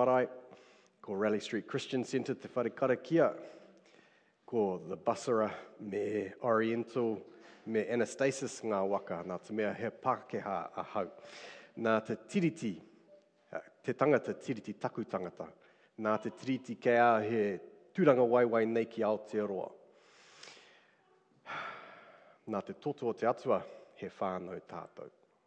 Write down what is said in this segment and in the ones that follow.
marae, ko Raleigh Street Christian Centre te wharekarakia, ko the Basara me Oriental me Anastasis ngā waka, nā te mea he Pākehā a hau. Nā te tiriti, te tangata tiriti taku tangata, nā te tiriti kei a he tūranga waiwai nei ki Aotearoa. Nā te toto o te atua, he whānau tātou.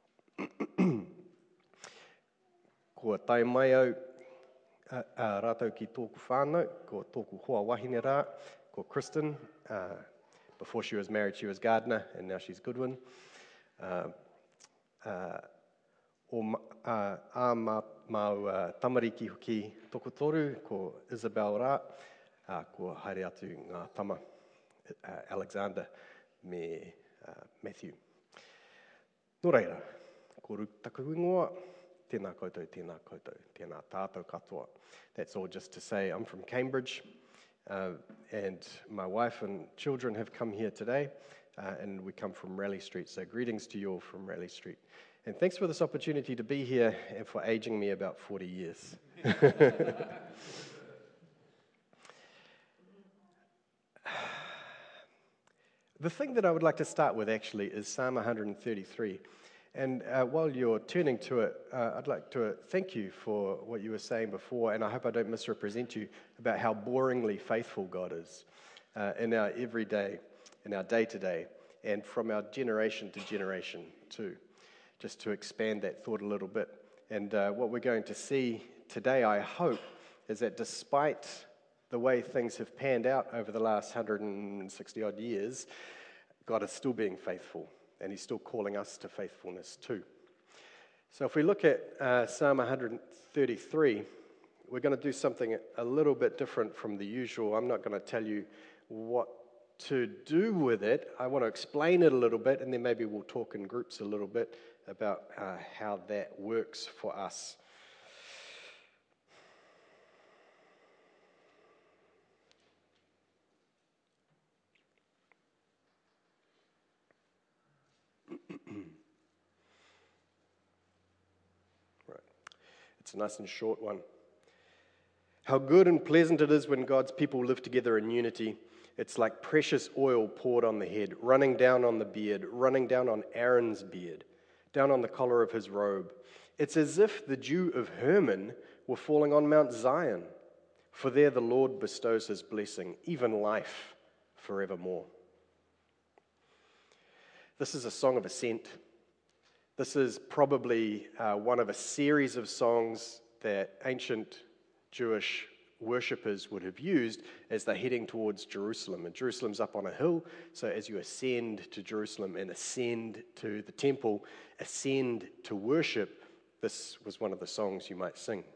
Kua tai mai au rātou ki tōku whānau, ko tōku hoa wahine rā, ko Kristen. Before she was married, she was Gardner, and now she's Goodwin. Mau tamariki hoki toko toru, ko Isabel rā, ko haere atu ngā tama, Alexander me Matthew. Nō reira, ko rutaku ingoa, tēnā koutou, tēnā koutou, tēnā tātou katoa. That's all just to say I'm from Cambridge, and my wife and children have come here today, and we come from Raleigh Street, so greetings to you all from Raleigh Street. And thanks for this opportunity to be here and for aging me about 40 years. The thing that I would like to start with actually is Psalm 133. And while you're turning to it, I'd like to thank you for what you were saying before, and I hope I don't misrepresent you about how boringly faithful God is in our everyday, in our day-to-day, and from our generation to generation too, just to expand that thought a little bit. And what we're going to see today, I hope, is that despite the way things have panned out over the last 160-odd years, God is still being faithful. And he's still calling us to faithfulness too. So if we look at Psalm 133, we're going to do something a little bit different from the usual. I'm not going to tell you what to do with it. I want to explain it a little bit, and then maybe we'll talk in groups a little bit about how that works for us. It's a nice and short one. How good and pleasant it is when God's people live together in unity. It's like precious oil poured on the head, running down on the beard, running down on Aaron's beard, down on the collar of his robe. It's as if the dew of Hermon were falling on Mount Zion, for there the Lord bestows his blessing, even life forevermore. This is a song of ascent. This is probably one of a series of songs that ancient Jewish worshippers would have used as they're heading towards Jerusalem. And Jerusalem's up on a hill, so as you ascend to Jerusalem and ascend to the temple, ascend to worship, this was one of the songs you might sing.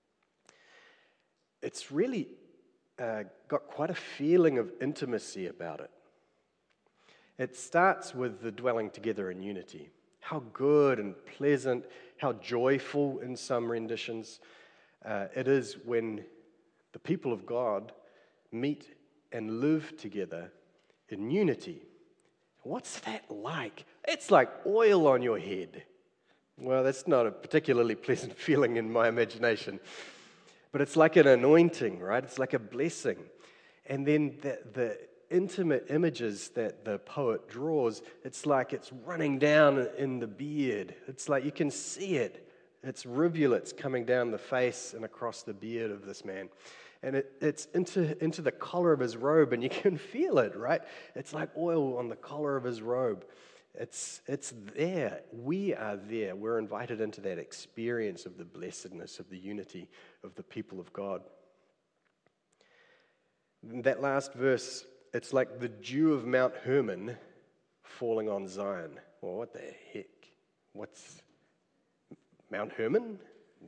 It's really got quite a feeling of intimacy about it. It starts with the dwelling together in unity. How good and pleasant, how joyful in some renditions it is when the people of God meet and live together in unity. What's that like? It's like oil on your head. Well, that's not a particularly pleasant feeling in my imagination, but it's like an anointing, right? It's like a blessing. And then the intimate images that the poet draws, it's like it's running down in the beard. It's like you can see it. It's rivulets coming down the face and across the beard of this man. And it's into the collar of his robe, and you can feel it, right? It's like oil on the collar of his robe. It's there. We are there. We're invited into that experience of the blessedness, of the unity of the people of God. That last verse, it's like the dew of Mount Hermon falling on Zion. Well, what the heck? What's Mount Hermon?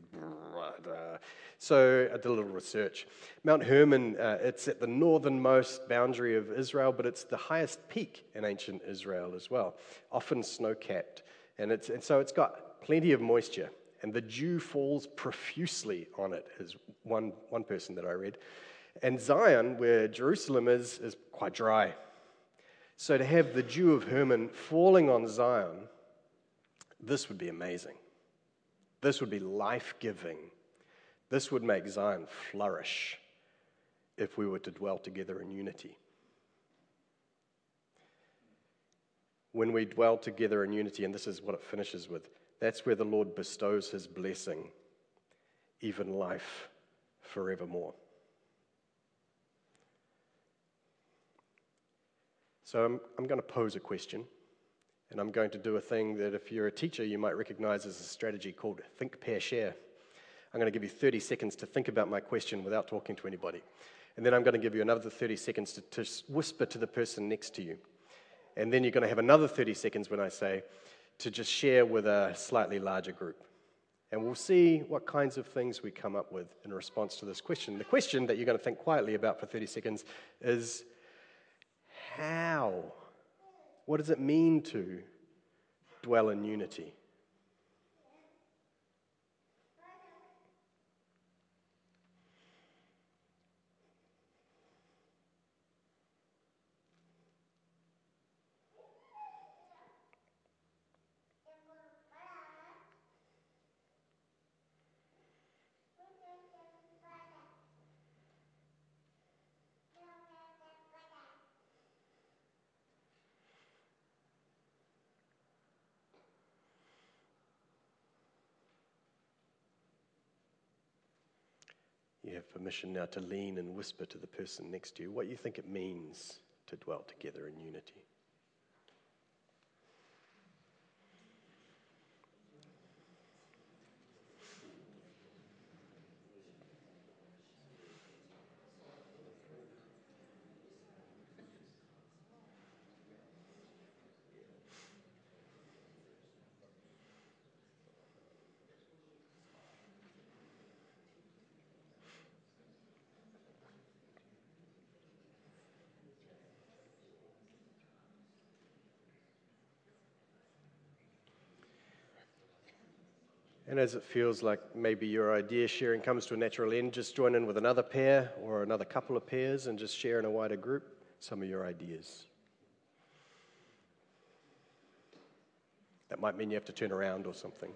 So I did a little research. Mount Hermon, it's at the northernmost boundary of Israel, but it's the highest peak in ancient Israel as well, often snow-capped. And so it's got plenty of moisture, and the dew falls profusely on it, is one person that I read. And Zion, where Jerusalem is quite dry. So to have the dew of Hermon falling on Zion, this would be amazing. This would be life-giving. This would make Zion flourish if we were to dwell together in unity. When we dwell together in unity, and this is what it finishes with, that's where the Lord bestows his blessing, even life forevermore. So I'm going to pose a question, and I'm going to do a thing that if you're a teacher, you might recognize as a strategy called think, pair, share. I'm going to give you 30 seconds to think about my question without talking to anybody. And then I'm going to give you another 30 seconds to whisper to the person next to you. And then you're going to have another 30 seconds when I say to just share with a slightly larger group. And we'll see what kinds of things we come up with in response to this question. The question that you're going to think quietly about for 30 seconds is, how? What does it mean to dwell in unity? You have permission now to lean and whisper to the person next to you what you think it means to dwell together in unity. And as it feels like maybe your idea sharing comes to a natural end, just join in with another pair or another couple of pairs and just share in a wider group some of your ideas. That might mean you have to turn around or something.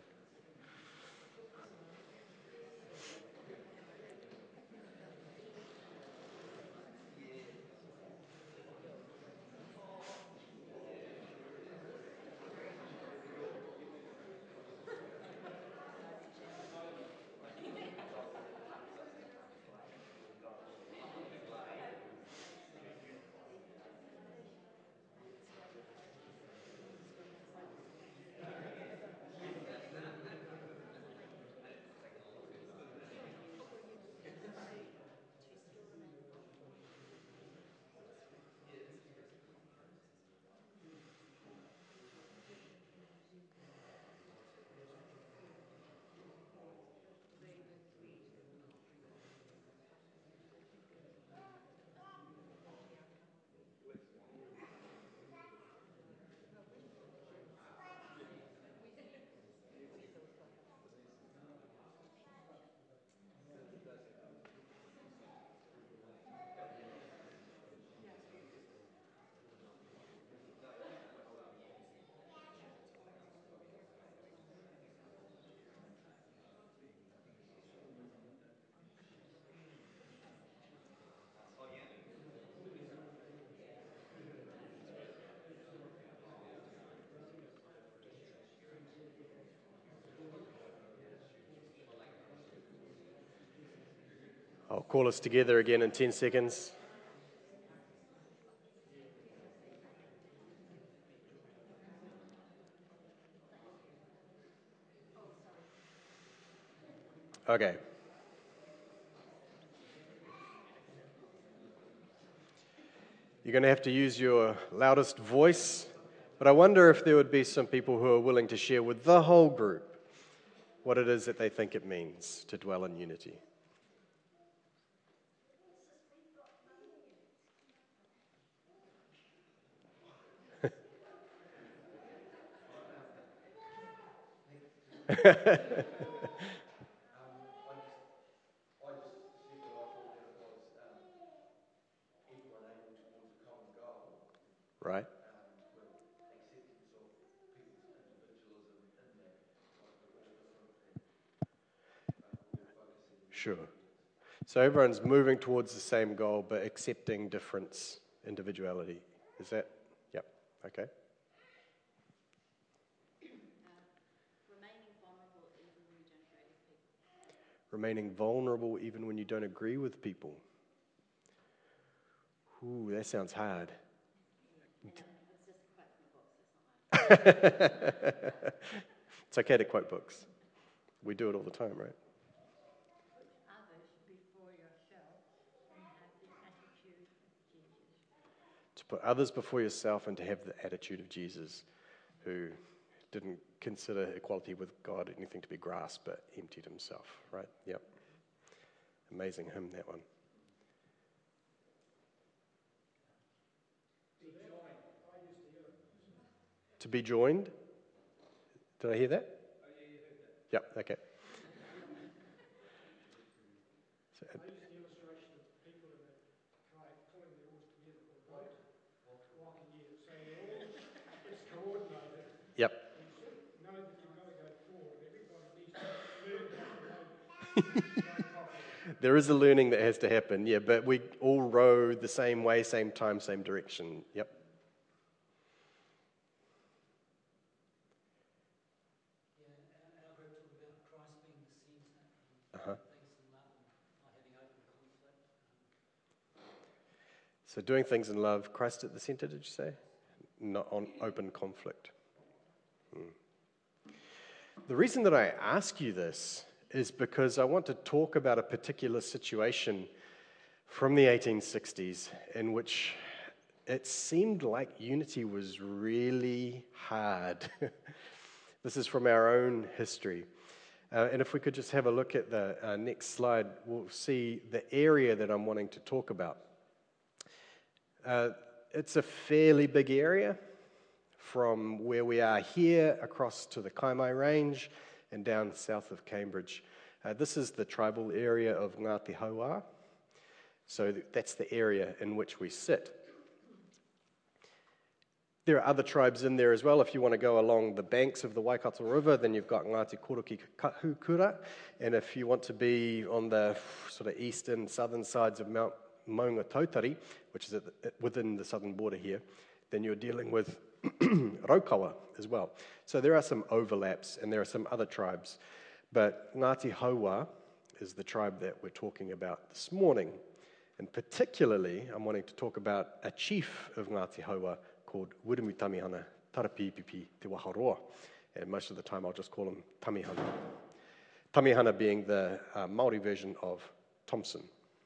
I'll call us together again in 10 seconds. Okay. You're going to have to use your loudest voice, but I wonder if there would be some people who are willing to share with the whole group what it is that they think it means to dwell in unity. Right? Sure. So everyone's moving towards the same goal, but accepting difference, individuality. Is that? Yep. Okay. Remaining vulnerable even when you don't agree with people. Ooh, that sounds hard. It's okay to quote books. We do it all the time, right? To put others before yourself and to have the attitude of Jesus, who didn't consider equality with God anything to be grasped, but emptied himself, right? Yep. Amazing hymn, that one. To be joined? Did I hear that? Oh, yeah, you heard that. Yep, okay. So, I use the illustration of people in a kayak pulling their oars together, or walking, yeah. So it's coordinated. Yep. You sort of know that you've got to go forward. Everybody needs to learn how to row properly. There is a learning that has to happen, yeah, but we all row the same way, same time, same direction. Yep. So doing things in love, Christ at the center, did you say? Not on open conflict. The reason that I ask you this is because I want to talk about a particular situation from the 1860s in which it seemed like unity was really hard. This is from our own history. And if we could just have a look at the next slide, we'll see the area that I'm wanting to talk about. It's a fairly big area from where we are here across to the Kaimai Range and down south of Cambridge. This is the tribal area of Ngāti Hauā. So that's the area in which we sit. There are other tribes in there as well. If you want to go along the banks of the Waikato River, then you've got Ngāti Koroki Kahukura. And if you want to be on the sort of eastern, southern sides of Mount Maunga Tautari, which is within the southern border here, then you're dealing with Raukawa as well. So there are some overlaps, and there are some other tribes. But Ngāti Hauā is the tribe that we're talking about this morning. And particularly, I'm wanting to talk about a chief of Ngāti Hauā called Wiremu Tamihana Tarapipipi Te Waharoa. And most of the time I'll just call him Tamihana. Tamihana being the Māori version of Thompson.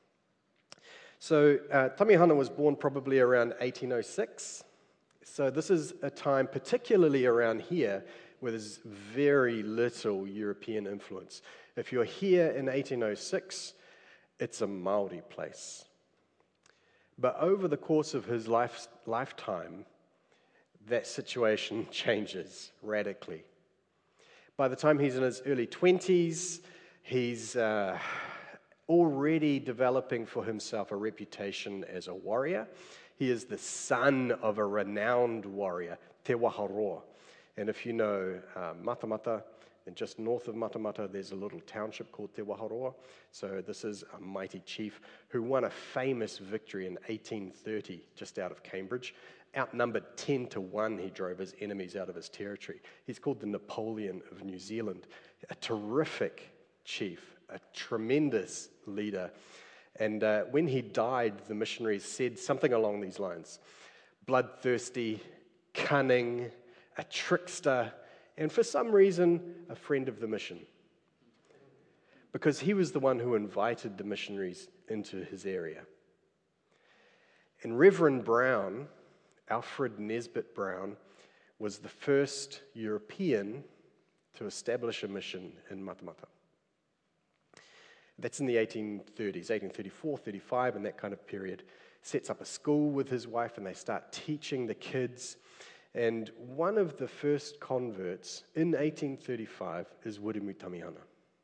So Tamihana was born probably around 1806. So this is a time, particularly around here, where there's very little European influence. If you're here in 1806, it's a Māori place. But over the course of his lifetime, that situation changes radically. By the time he's in his early 20s, he's already developing for himself a reputation as a warrior. He is the son of a renowned warrior, Te Waharoa. And if you know Matamata, then just north of Matamata, there's a little township called Te Waharoa. So this is a mighty chief who won a famous victory in 1830, just out of Cambridge. Outnumbered 10-1, he drove his enemies out of his territory. He's called the Napoleon of New Zealand. A terrific chief, a tremendous leader. And when he died, the missionaries said something along these lines: bloodthirsty, cunning, a trickster, and for some reason, a friend of the mission. Because he was the one who invited the missionaries into his area. And Reverend Brown, Alfred Nesbitt Brown, was the first European to establish a mission in Matamata. That's in the 1830s, 1834, 35, and that kind of period. Sets up a school with his wife, and they start teaching the kids. And one of the first converts in 1835 is Wiremu Tamihana.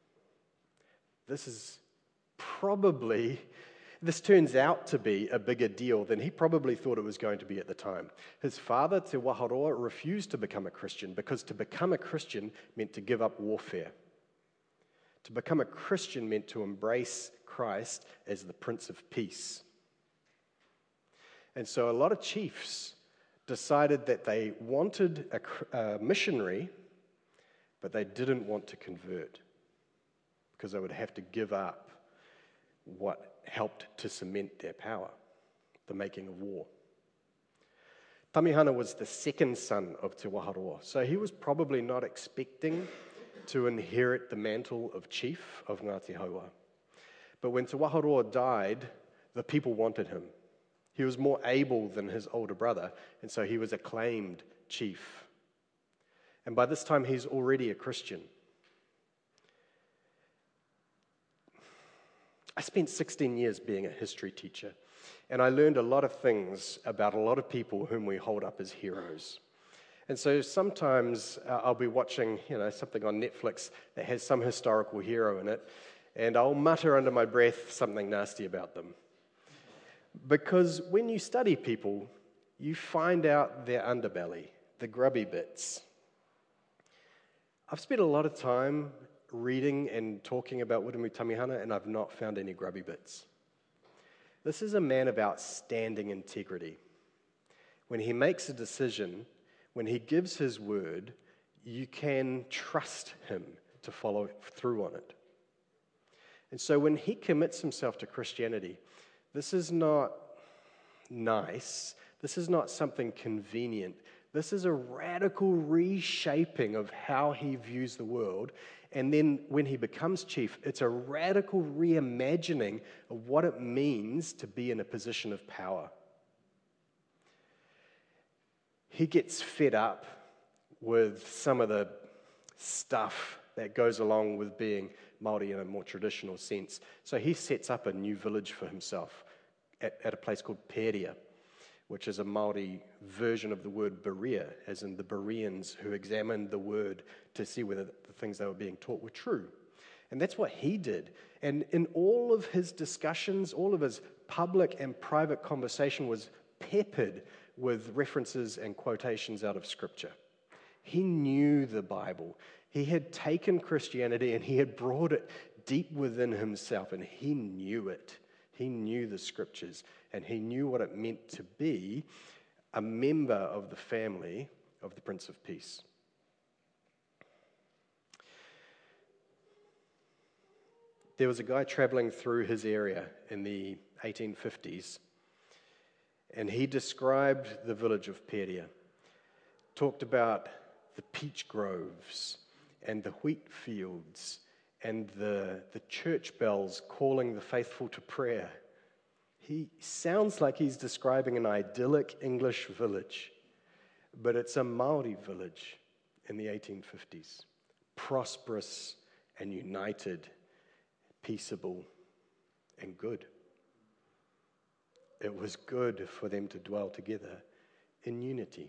This turns out to be a bigger deal than he probably thought it was going to be at the time. His father, Te Waharoa, refused to become a Christian because to become a Christian meant to give up warfare. To become a Christian meant to embrace Christ as the Prince of Peace. And so a lot of chiefs decided that they wanted a missionary, but they didn't want to convert because they would have to give up what helped to cement their power, the making of war. Tamihana was the second son of Te Waharoa, so he was probably not expecting to inherit the mantle of chief of Ngāti Haua. But when Te Waharoa died, the people wanted him. He was more able than his older brother, and so he was acclaimed chief. And by this time, he's already a Christian. I spent 16 years being a history teacher, and I learned a lot of things about a lot of people whom we hold up as heroes. And so sometimes I'll be watching, something on Netflix that has some historical hero in it, and I'll mutter under my breath something nasty about them. Because when you study people, you find out their underbelly, the grubby bits. I've spent a lot of time reading and talking about Wiremu Tamihana, and I've not found any grubby bits. This is a man of outstanding integrity. When he makes a decision, when he gives his word, you can trust him to follow through on it. And so when he commits himself to Christianity, this is not nice. This is not something convenient. This is a radical reshaping of how he views the world. And then when he becomes chief, it's a radical reimagining of what it means to be in a position of power. He gets fed up with some of the stuff that goes along with being Māori in a more traditional sense. So he sets up a new village for himself at a place called Pēria, which is a Māori version of the word Berea, as in the Bereans who examined the word to see whether the things they were being taught were true. And that's what he did. And in all of his discussions, all of his public and private conversation was peppered with references and quotations out of Scripture. He knew the Bible. He had taken Christianity and he had brought it deep within himself, and he knew it. He knew the Scriptures, and he knew what it meant to be a member of the family of the Prince of Peace. There was a guy traveling through his area in the 1850s, and he described the village of Pēria, talked about the peach groves and the wheat fields and the church bells calling the faithful to prayer. He sounds like he's describing an idyllic English village, but it's a Māori village in the 1850s, prosperous and united, peaceable and good. It was good for them to dwell together in unity.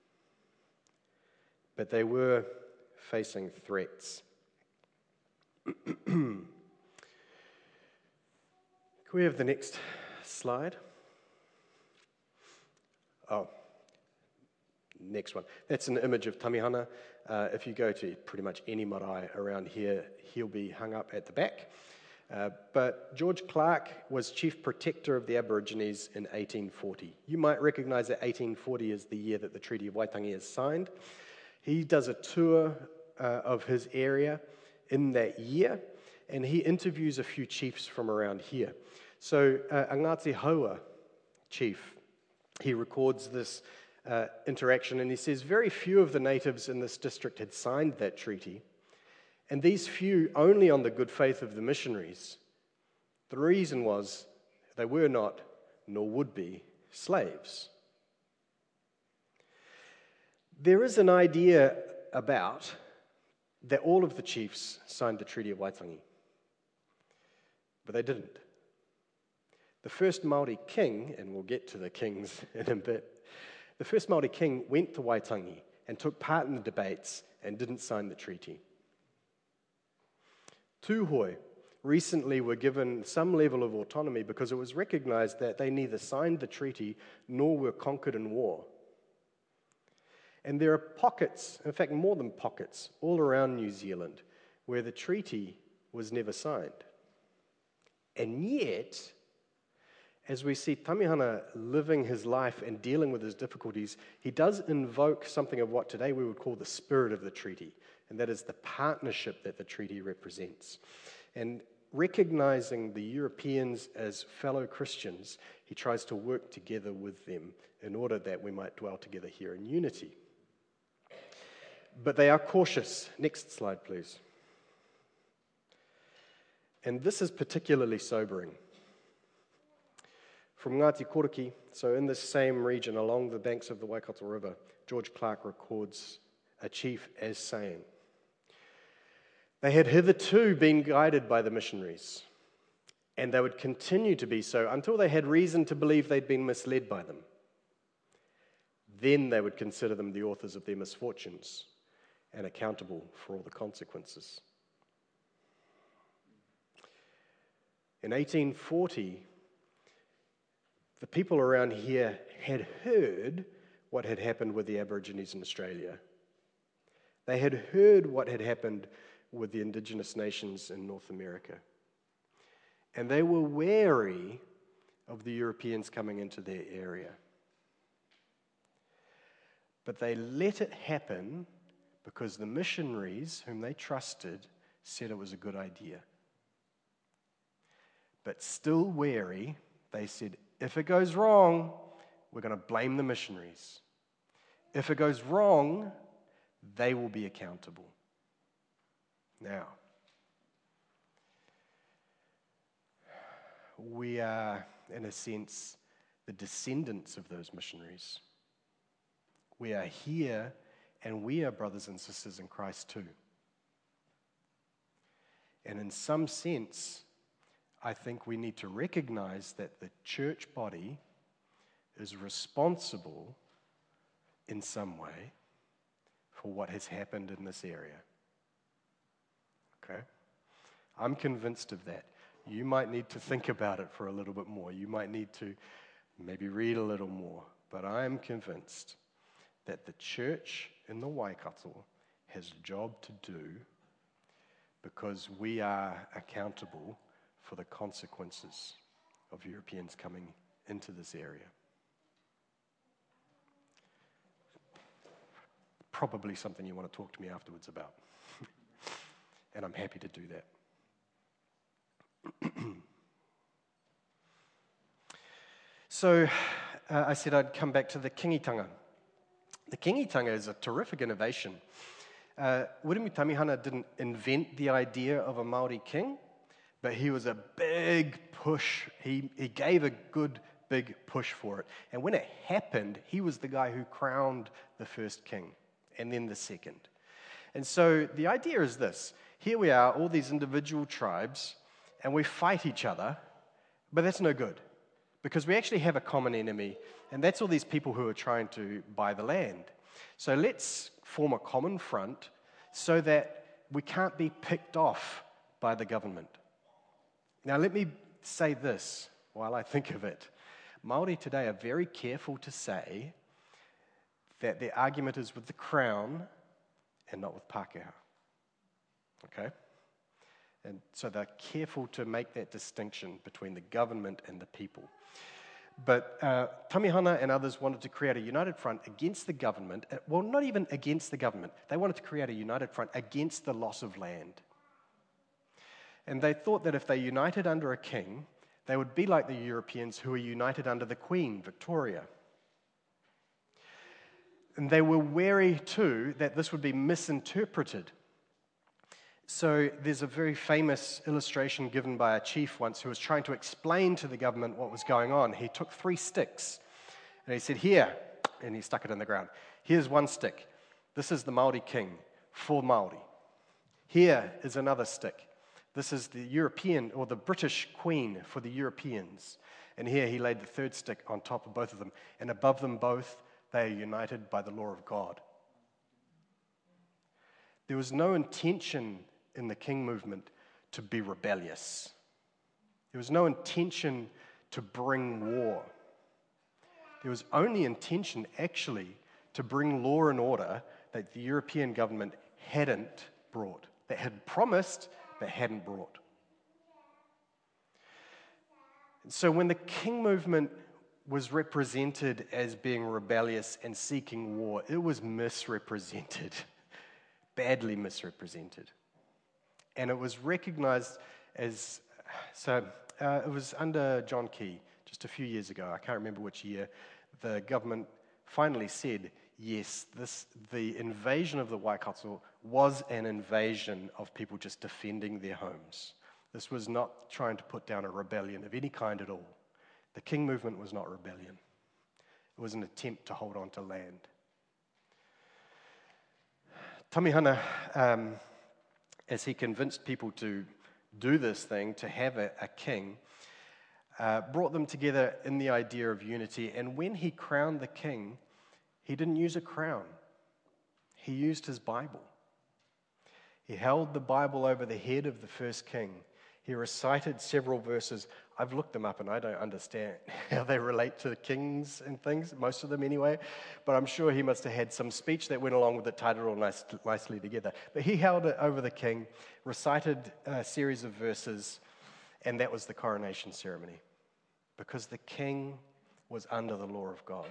But they were facing threats. Can we have the next slide? Oh, next one. That's an image of Tamihana. If you go to pretty much any marae around here, he'll be hung up at the back. But George Clark was chief protector of the Aborigines in 1840. You might recognize that 1840 is the year that the Treaty of Waitangi is signed. He does a tour of his area in that year, and he interviews a few chiefs from around here. So a Ngāti Haua chief, he records this interaction, and he says very few of the natives in this district had signed that treaty, and these few only on the good faith of the missionaries. The reason was they were not, nor would be, slaves. There is an idea about that all of the chiefs signed the Treaty of Waitangi, but they didn't. The first Māori king, and we'll get to the kings in a bit, the first Māori king went to Waitangi and took part in the debates and didn't sign the treaty. Tūhoi recently were given some level of autonomy because it was recognized that they neither signed the treaty nor were conquered in war. And there are pockets, in fact more than pockets, all around New Zealand where the treaty was never signed. And yet, as we see Tamihana living his life and dealing with his difficulties, he does invoke something of what today we would call the spirit of the treaty, and that is the partnership that the treaty represents. And recognizing the Europeans as fellow Christians, he tries to work together with them in order that we might dwell together here in unity. But they are cautious. Next slide, please. And this is particularly sobering. From Ngāti Koroki, so in this same region along the banks of the Waikato River, George Clark records a chief as saying, "They had hitherto been guided by the missionaries, and they would continue to be so until they had reason to believe they'd been misled by them. Then they would consider them the authors of their misfortunes and accountable for all the consequences." In 1840, the people around here had heard what had happened with the Aborigines in Australia. They had heard what had happened with the indigenous nations in North America. And they were wary of the Europeans coming into their area. But they let it happen because the missionaries, whom they trusted, said it was a good idea. But still wary, they said, if it goes wrong, we're going to blame the missionaries. If it goes wrong, they will be accountable. Now, we are, in a sense, the descendants of those missionaries. We are here, and we are brothers and sisters in Christ too. And in some sense, I think we need to recognize that the church body is responsible in some way for what has happened in this area. Okay? I'm convinced of that. You might need to think about it for a little bit more. You might need to maybe read a little more. But I am convinced that the church in the Waikato has a job to do because we are accountable for the consequences of Europeans coming into this area. Probably something you want to talk to me afterwards about. And I'm happy to do that. So I said I'd come back to the kingitanga. The kingitanga is a terrific innovation. Wiremu Tamihana didn't invent the idea of a Māori king, but he was a big push. He gave a good big push for it. And when it happened, he was the guy who crowned the first king and then the second. And so the idea is this. Here we are, all these individual tribes, and we fight each other, but that's no good because we actually have a common enemy, and that's all these people who are trying to buy the land. So let's form a common front so that we can't be picked off by the government. Now, let me say this while I think of it. Māori today are very careful to say that their argument is with the Crown and not with Pākehā. Okay? And so they're careful to make that distinction between the government and the people. But Tamihana and others wanted to create a united front against the government. Well, not even against the government. They wanted to create a united front against the loss of land. And they thought that if they united under a king, they would be like the Europeans who were united under the Queen, Victoria. And they were wary, too, that this would be misinterpreted. So there's a very famous illustration given by a chief once who was trying to explain to the government what was going on. He took 3 sticks, and he said, here, and he stuck it in the ground. Here's 1 stick. This is the Māori king for Māori. Here is another stick. This is the European, or the British Queen for the Europeans. And here he laid the 3rd stick on top of both of them. And above them both, they are united by the law of God. There was no intention in the King movement to be rebellious. There was no intention to bring war. There was only intention, actually, to bring law and order that the European government hadn't brought. They had promised, but hadn't brought. And so when the King movement was represented as being rebellious and seeking war, it was misrepresented, badly misrepresented. And it was recognized as, it was under John Key, just a few years ago, I can't remember which year, the government finally said, yes, the invasion of the Waikato was an invasion of people just defending their homes. This was not trying to put down a rebellion of any kind at all. The King movement was not rebellion. It was an attempt to hold on to land. Tamihana, as he convinced people to do this thing, to have a king, brought them together in the idea of unity. And when he crowned the king, he didn't use a crown. He used his Bible. He held the Bible over the head of the first king. He recited several verses. I've looked them up and I don't understand how they relate to kings and things, most of them anyway, but I'm sure he must have had some speech that went along with it, tied it all nicely together. But he held it over the king, recited a series of verses, and that was the coronation ceremony, because the king was under the law of God.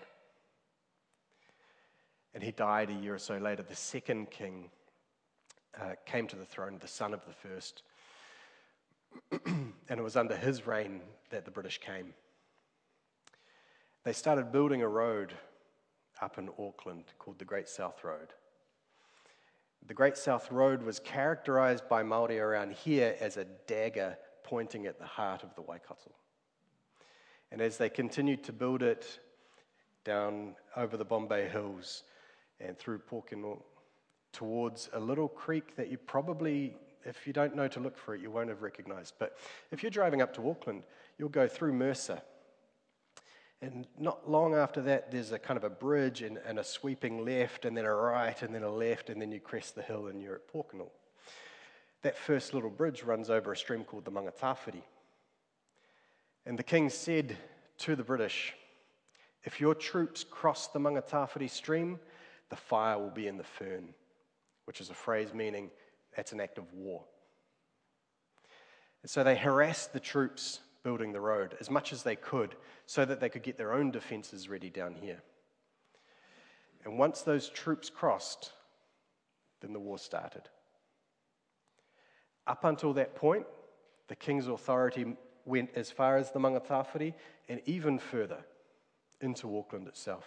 And he died a year or so later. The second king came to the throne, the son of the first. And it was under his reign that the British came. They started building a road up in Auckland called the Great South Road. The Great South Road was characterized by Māori around here as a dagger pointing at the heart of the Waikato. And as they continued to build it down over the Bombay Hills and through Pōkeno towards a little creek that you probably, if you don't know to look for it, you won't have recognized. But if you're driving up to Auckland, you'll go through Mercer. And not long after that, there's a kind of a bridge and a sweeping left, and then a right, and then a left, and then you crest the hill and you're at Pōkeno. That first little bridge runs over a stream called the Mangatawhiri. And the king said to the British, if your troops cross the Mangatawhiri stream, the fire will be in the fern, which is a phrase meaning that's an act of war. And so they harassed the troops building the road as much as they could so that they could get their own defenses ready down here. And once those troops crossed, then the war started. Up until that point, the king's authority went as far as the Mangatawhiri and even further into Auckland itself.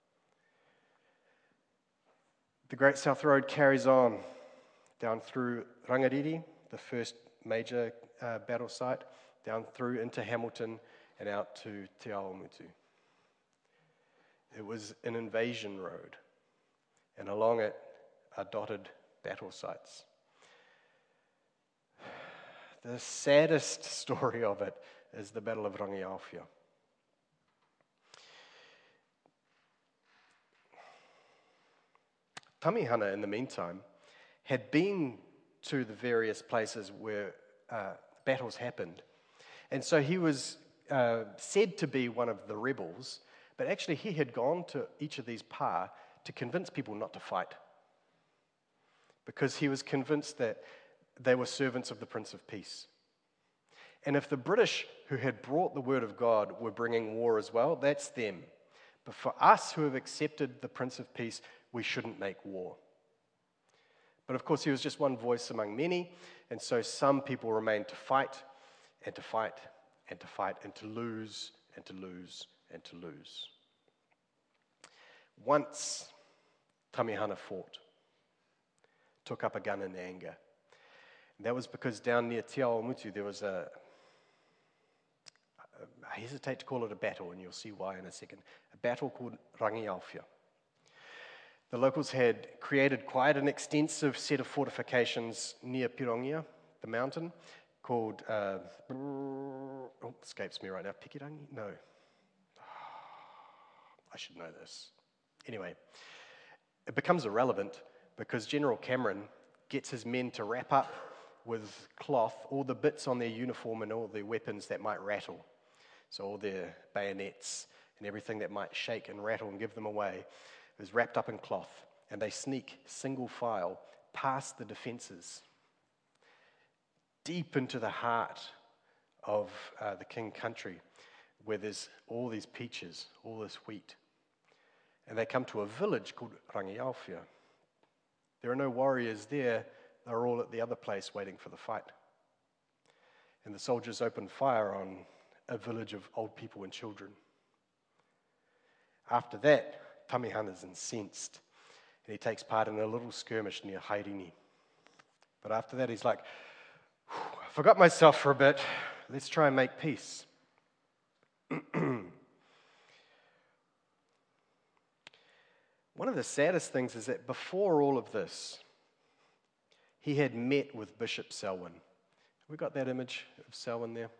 The Great South Road carries on down through Rangariri, the first major battle site, down through into Hamilton and out to Te Awamutu. It was an invasion road, and along it are dotted battle sites. The saddest story of it is the Battle of Rangiaowhia. Tamihana, in the meantime, had been to the various places where battles happened. And so he was said to be one of the rebels, but actually he had gone to each of these pa to convince people not to fight, because he was convinced that they were servants of the Prince of Peace. And if the British who had brought the word of God were bringing war as well, that's them. But for us who have accepted the Prince of Peace, we shouldn't make war. But of course, he was just one voice among many, and so some people remained to fight, and to fight, and to fight, and to lose, and to lose, and to lose. Once, Tamihana fought, took up a gun in anger. And that was because down near Te Awamutu there was I hesitate to call it a battle, and you'll see why in a second, a battle called Rangiaowhia. The locals had created quite an extensive set of fortifications near Pirongia, the mountain, called, escapes me right now, Pikirangi? No. I should know this. Anyway, it becomes irrelevant because General Cameron gets his men to wrap up with cloth all the bits on their uniform and all their weapons that might rattle. So all their bayonets and everything that might shake and rattle and give them away is wrapped up in cloth, and they sneak single file past the defenses deep into the heart of the King country, where there's all these peaches, all this wheat. And they come to a village called Rangiaowhia. There are no warriors there. They're all at the other place waiting for the fight. And the soldiers open fire on a village of old people and children. After that, Tamihana's incensed, and he takes part in a little skirmish near Hairini. But after that, he's like, I forgot myself for a bit. Let's try and make peace. One of the saddest things is that before all of this, he had met with Bishop Selwyn. Have we got that image of Selwyn there?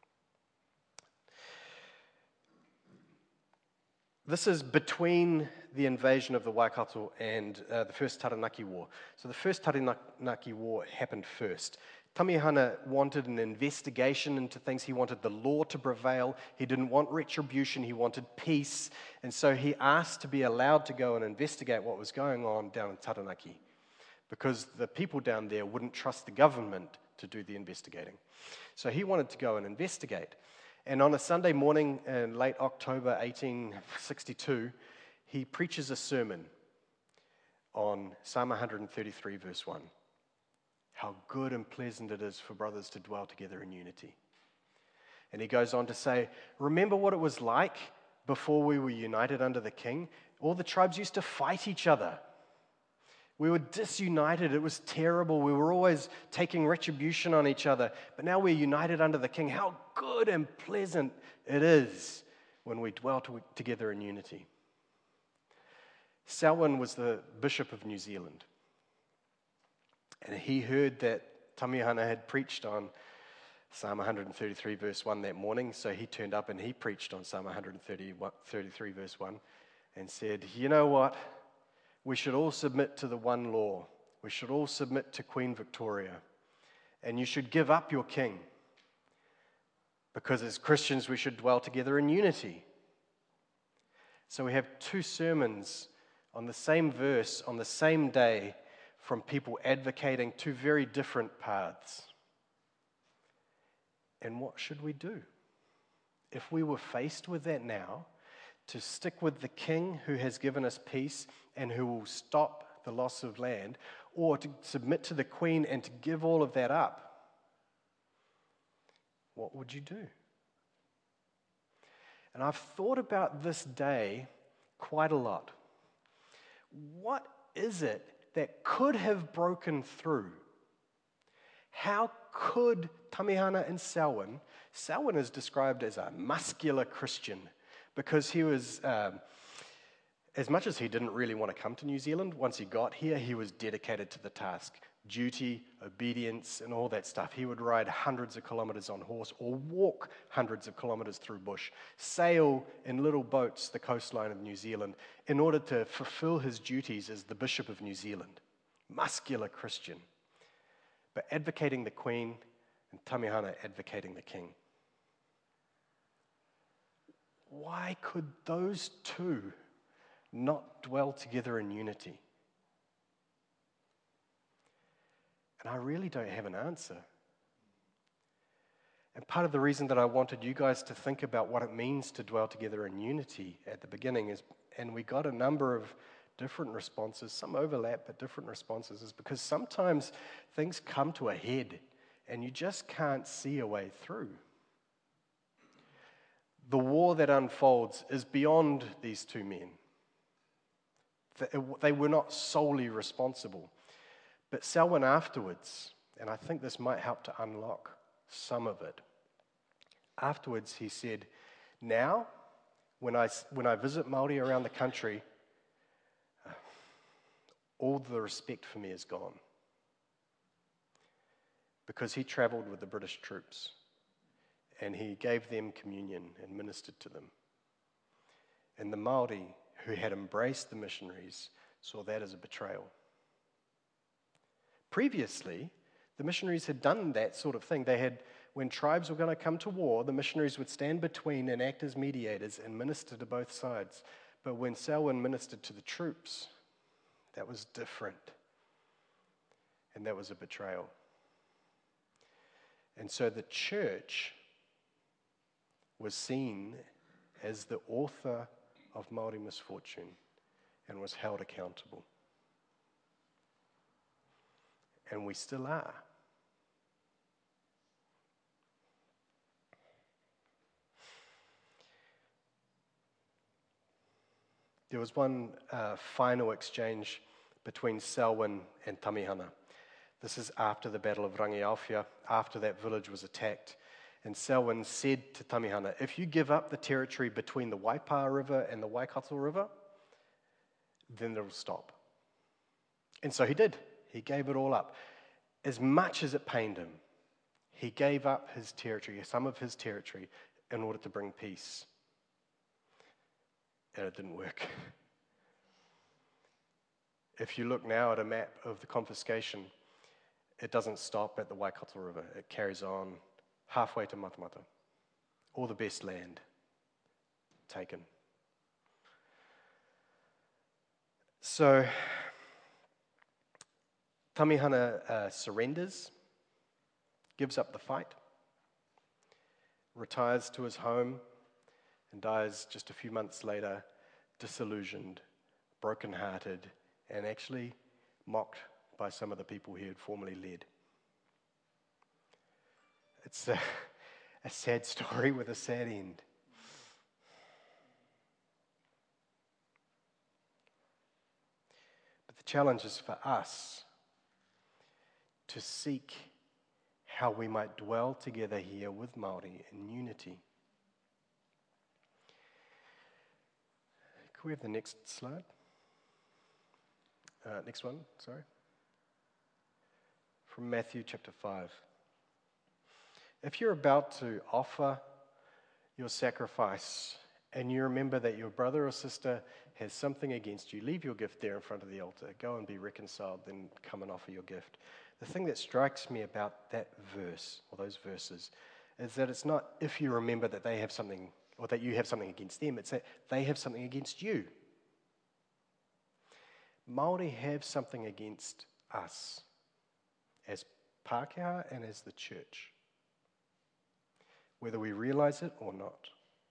This is between the invasion of the Waikato and the First Taranaki War. So the First Taranaki War happened first. Tamihana wanted an investigation into things. He wanted the law to prevail. He didn't want retribution. He wanted peace. And so he asked to be allowed to go and investigate what was going on down in Taranaki, because the people down there wouldn't trust the government to do the investigating. So he wanted to go and investigate. And on a Sunday morning in late October 1862, he preaches a sermon on Psalm 133, verse 1. How good and pleasant it is for brothers to dwell together in unity. And he goes on to say, remember what it was like before we were united under the king? All the tribes used to fight each other. We were disunited. It was terrible. We were always taking retribution on each other. But now we're united under the king. How good and pleasant it is when we dwell together in unity. Selwyn was the Bishop of New Zealand. And he heard that Tamihana had preached on Psalm 133 verse 1 that morning, so he turned up and he preached on Psalm 133 verse 1 and said, you know what? We should all submit to the one law. We should all submit to Queen Victoria. And you should give up your king, because as Christians we should dwell together in unity. So we have two sermons on the same verse on the same day from people advocating two very different paths. And what should we do? If we were faced with that now, to stick with the king who has given us peace and who will stop the loss of land, or to submit to the queen and to give all of that up, what would you do? And I've thought about this day quite a lot. What is it that could have broken through? How could Tamihana and Selwyn is described as a muscular Christian, because he was, as much as he didn't really want to come to New Zealand, once he got here, he was dedicated to the task. Duty, obedience, and all that stuff. He would ride hundreds of kilometers on horse or walk hundreds of kilometers through bush, sail in little boats the coastline of New Zealand in order to fulfill his duties as the Bishop of New Zealand. Muscular Christian, but advocating the Queen, and Tamihana advocating the King. Why could those two not dwell together in unity? And I really don't have an answer. And part of the reason that I wanted you guys to think about what it means to dwell together in unity at the beginning is, and we got a number of different responses, some overlap, but different responses, is because sometimes things come to a head and you just can't see a way through. The war that unfolds is beyond these two men. They were not solely responsible. But Selwyn afterwards, and I think this might help to unlock some of it, afterwards he said, now, when I visit Māori around the country, all the respect for me is gone. Because he traveled with the British troops, and he gave them communion and ministered to them. And the Māori who had embraced the missionaries saw that as a betrayal. Previously, the missionaries had done that sort of thing. They had, when tribes were going to come to war, the missionaries would stand between and act as mediators and minister to both sides. But when Selwyn ministered to the troops, that was different. And that was a betrayal. And so the church was seen as the author of Māori misfortune and was held accountable. And we still are. There was one final exchange between Selwyn and Tamihana. This is after the Battle of Rangiaowhia, after that village was attacked. And Selwyn said to Tamihana, if you give up the territory between the Waipa River and the Waikato River, then it'll stop. And so he did. He gave it all up. As much as it pained him, he gave up his territory, some of his territory, in order to bring peace. And it didn't work. If you look now at a map of the confiscation, it doesn't stop at the Waikato River. It carries on halfway to Matamata. All the best land taken. So Tamihana surrenders, gives up the fight, retires to his home, and dies just a few months later, disillusioned, brokenhearted, and actually mocked by some of the people he had formerly led. It's a sad story with a sad end. But the challenge is for us to seek how we might dwell together here with Māori in unity. Can we have the next slide? Next one, sorry. From Matthew chapter 5. If you're about to offer your sacrifice and you remember that your brother or sister has something against you, leave your gift there in front of the altar. Go and be reconciled, then come and offer your gift. The thing that strikes me about that verse, or those verses, is that it's not if you remember that they have something, or that you have something against them, it's that they have something against you. Māori have something against us as Pākehā and as the church, whether we realize it or not.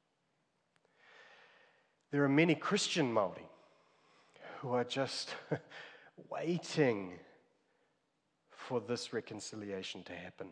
There are many Christian Māori who are just waiting for this reconciliation to happen.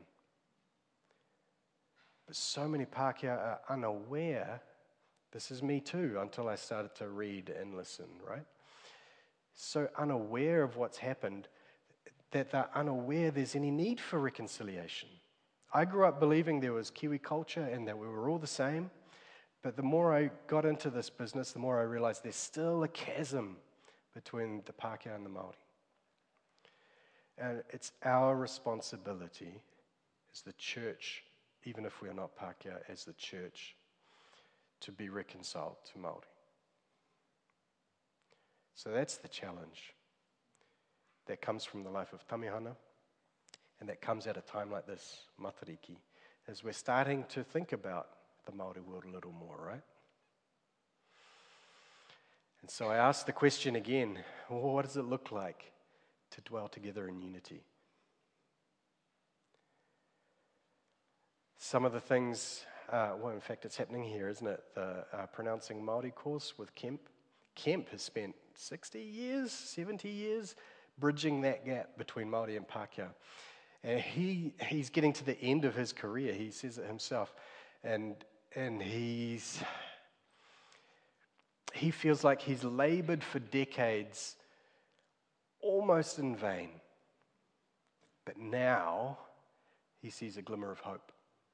But so many Pākehā are unaware, this is me too, until I started to read and listen, right? So unaware of what's happened that they're unaware there's any need for reconciliation. I grew up believing there was Kiwi culture and that we were all the same, but the more I got into this business, the more I realized there's still a chasm between the Pākehā and the Māori. And it's our responsibility as the church, even if we are not Pākehā, as the church, to be reconciled to Māori. So that's the challenge that comes from the life of Tamihana, and that comes at a time like this, Matariki, as we're starting to think about the Māori world a little more, right? And so I ask the question again, what does it look like to dwell together in unity? Some of the things, well, in fact, it's happening here, isn't it? The Pronouncing Māori course with Kemp. Kemp has spent 60 years, 70 years, bridging that gap between Māori and Pākehā. And he's getting to the end of his career, he says it himself. And he feels like he's labored for decades almost in vain. But now he sees a glimmer of hope.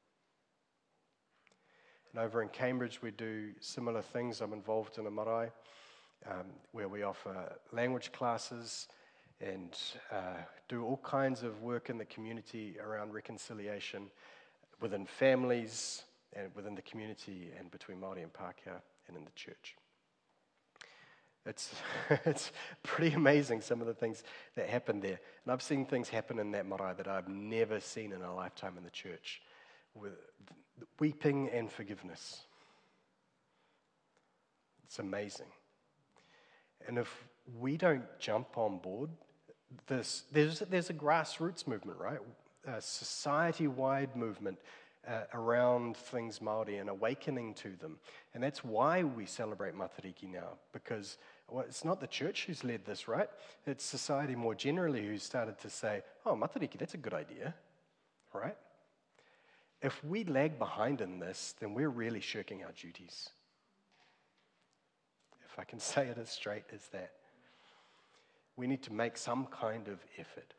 And over in Cambridge, we do similar things. I'm involved in a marae where we offer language classes and do all kinds of work in the community around reconciliation within families and within the community and between Māori and Pākehā and in the church. It's pretty amazing, some of the things that happen there. And I've seen things happen in that marae that I've never seen in a lifetime in the church, with weeping and forgiveness. It's amazing. And if we don't jump on board this, there's a grassroots movement, right? a society-wide movement around things Māori and awakening to them. And that's why we celebrate Matariki now, because it's not the church who's led this, right? It's society more generally who's started to say, oh, Matariki, that's a good idea, right? If we lag behind in this, then we're really shirking our duties. If I can say it as straight as that. We need to make some kind of effort.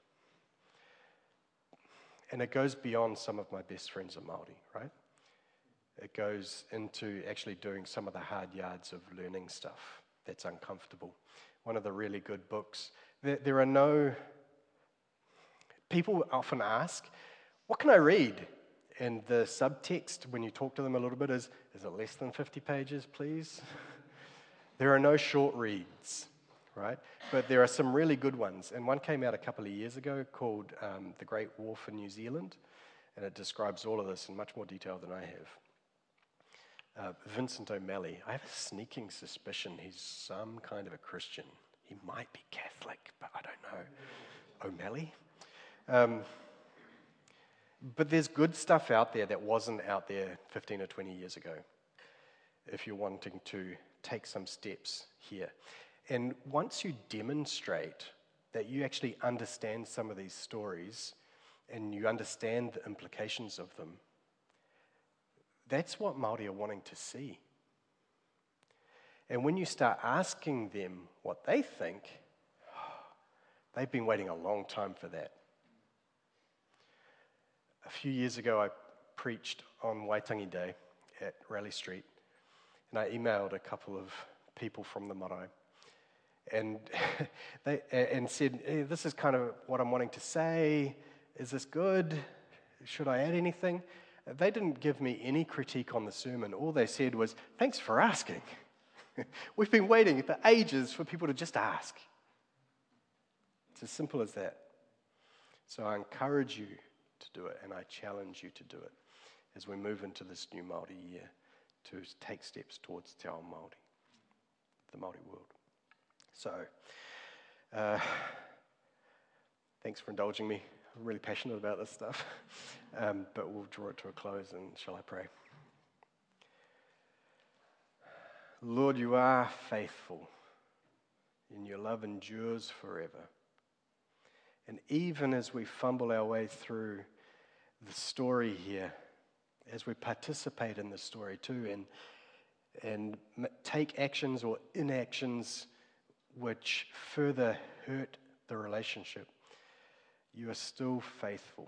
And it goes beyond some of my best friends are Māori, right? It goes into actually doing some of the hard yards of learning stuff that's uncomfortable. One of the really good books. There are no... People often ask, what can I read? And the subtext, when you talk to them a little bit, is it less than 50 pages, please? There are no short reads, right? But there are some really good ones. And one came out a couple of years ago called The Great War for New Zealand, and it describes all of this in much more detail than I have. Vincent O'Malley, I have a sneaking suspicion he's some kind of a Christian. He might be Catholic, but I don't know. O'Malley? But there's good stuff out there that wasn't out there 15 or 20 years ago, if you're wanting to take some steps here. And once you demonstrate that you actually understand some of these stories and you understand the implications of them, that's what Māori are wanting to see. And when you start asking them what they think, they've been waiting a long time for that. A few years ago, I preached on Waitangi Day at Raleigh Street, and I emailed a couple of people from the marae, and said, hey, this is kind of what I'm wanting to say. Is this good? Should I add anything? They didn't give me any critique on the sermon. All they said was, thanks for asking. We've been waiting for ages for people to just ask. It's as simple as that. So I encourage you to do it, and I challenge you to do it as we move into this new Māori year, to take steps towards Te Ao Māori, the Māori world. So, thanks for indulging me. I'm really passionate about this stuff, but we'll draw it to a close, and shall I pray? Lord, you are faithful, and your love endures forever. And even as we fumble our way through the story here, as we participate in the story too, and take actions or inactions which further hurt the relationship, you are still faithful.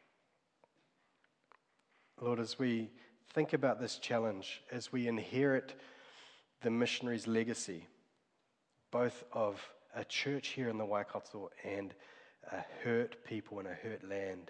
Lord, as we think about this challenge, as we inherit the missionaries' legacy, both of a church here in the Waikato and a hurt people in a hurt land,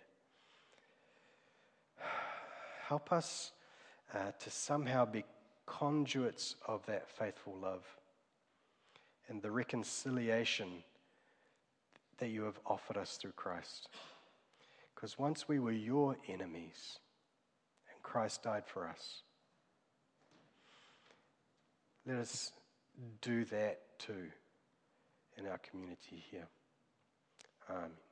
help us to somehow be conduits of that faithful love and the reconciliation that you have offered us through Christ. Because once we were your enemies, and Christ died for us. Let us do that too in our community here. Amen.